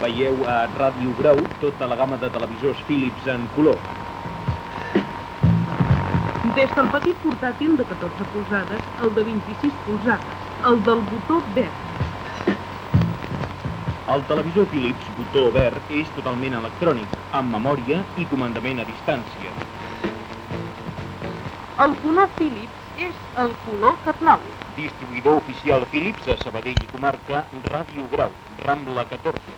Veieu a Ràdio Grau tota la gamma de televisors Philips en color. Des del petit portàtil de 14 polzades al de 26 polzades, el del botó verd. El televisor Philips botó verd és totalment electrònic, amb memòria i comandament a distància. El color Philips és el color que plau. Distribuïdor oficial Philips a Sabadell i comarca, Ràdio Grau, Rambla 14.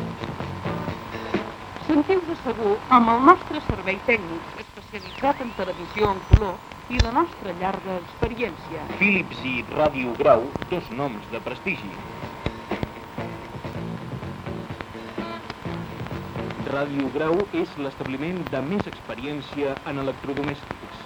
Sentiu-vos segur amb el nostre servei tècnic especialitzat en televisió en color i la nostra llarga experiència. Philips i Ràdio Grau, dos noms de prestigi. Ràdio Grau és l'establiment de més experiència en electrodomèstics.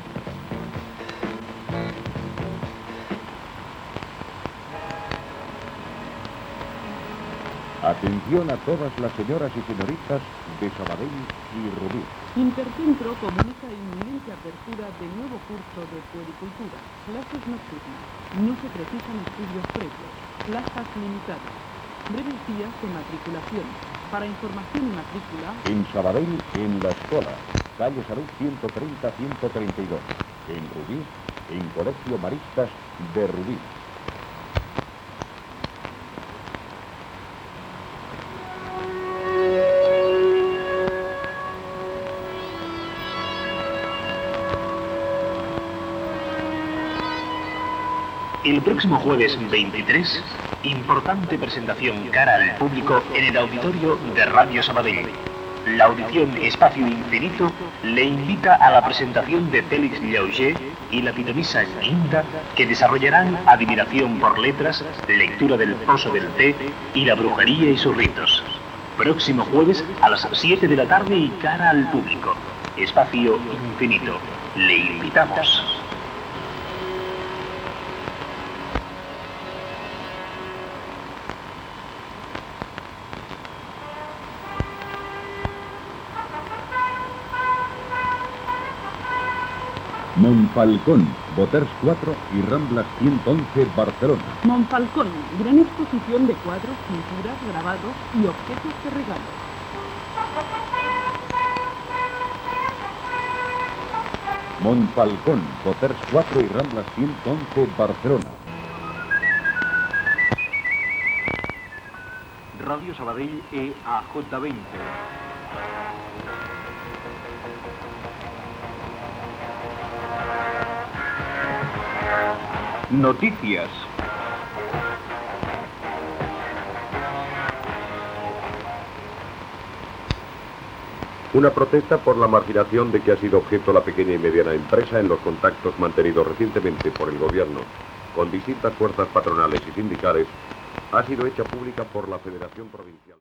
Atención a todas las señoras y señoritas de Sabadell y Rubí. Intercentro comunica inminente apertura de nuevo curso de puericultura, clases nocturnas. No se precisan estudios previos, plazas limitadas. Breves días de matriculación. Para información y matrícula... En Sabadell, en la escuela, calle Salud 130-132. En Rubí, en Colegio Maristas de Rubí. El próximo jueves 23, importante presentación cara al público en el auditorio de Radio Sabadell. La audición Espacio Infinito le invita a la presentación de Félix Llauger y la pitonisa Guinda, que desarrollarán adivinación por letras, lectura del pozo del té y la brujería y sus ritos. Próximo jueves a las 7 de la tarde y cara al público. Espacio Infinito. Le invitamos. Montfalcón, Boters 4 y Ramblas 111, Barcelona. Montfalcón, gran exposición de cuadros, pinturas, grabados y objetos de regalo. Montfalcón, Boters 4 y Ramblas 111, Barcelona. Radio Sabadell EAJ20. Noticias. Una protesta por la marginación de que ha sido objeto la pequeña y mediana empresa en los contactos mantenidos recientemente por el gobierno con distintas fuerzas patronales y sindicales ha sido hecha pública por la Federación Provincial.